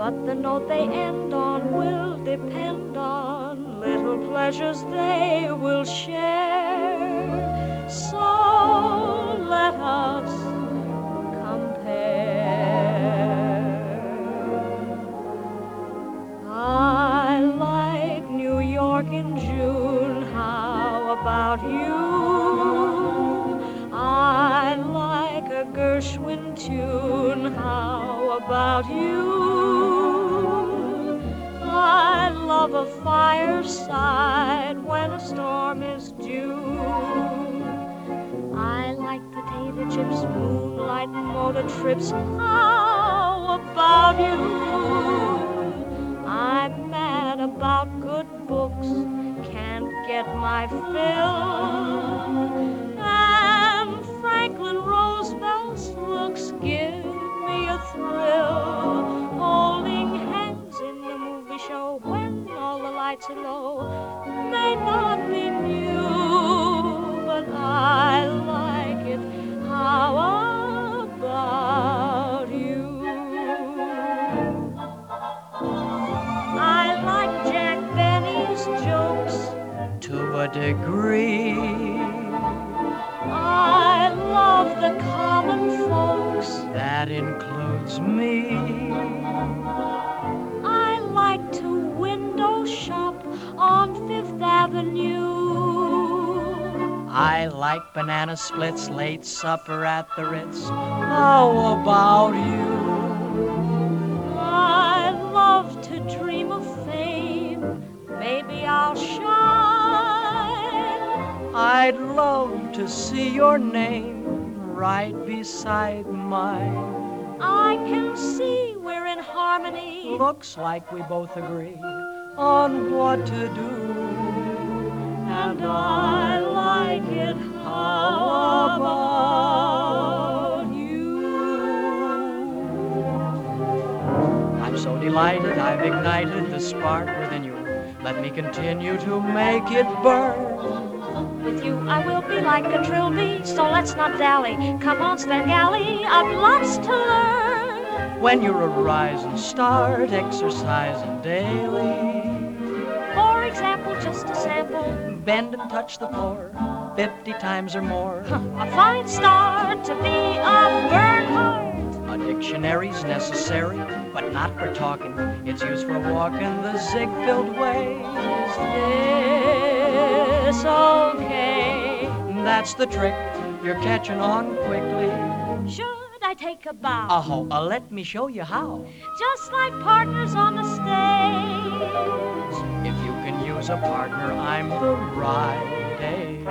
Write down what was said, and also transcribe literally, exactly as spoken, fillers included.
but the note they end on will depend on little pleasures they will share. So let us I like New York in June, how about you? I like a Gershwin tune, how about you? I love a fireside when a storm is due. I like potato chips, moonlight, motor trips, how about you? I'm mad about good books, can't get my fill. And Franklin Roosevelt's looks give me a thrill. Holding hands in the movie show when all the lights are low may not be new, but I like it. How about you? I like Jack Benny's jokes to a degree. I love the common folks. That includes me. I like to window shop on Fifth Avenue. I like banana splits, late supper at the Ritz. How about you? I love to dream of fame. Maybe I'll shine. I'd love to see your name right beside mine. I can see we're in harmony. Looks like we both agree on what to do. And I like it. How about you? I'm so delighted I've ignited the spark within you. Let me continue to make it burn. With you I will be like a trilby, so let's not dally. Come on, Svengali, I've lots to learn. When you're a rising star, exercising daily. For example, just a sample. Bend and touch the floor fifty times or more. A fine start to be a Bernhardt. A dictionary's necessary, but not for talking. It's used for walking the zig-filled way. Is this okay? That's the trick. You're catching on quickly. Should I take a bow? Oh, uh, let me show you how. Just like partners on the stage. If you can use a partner, I'm the right age.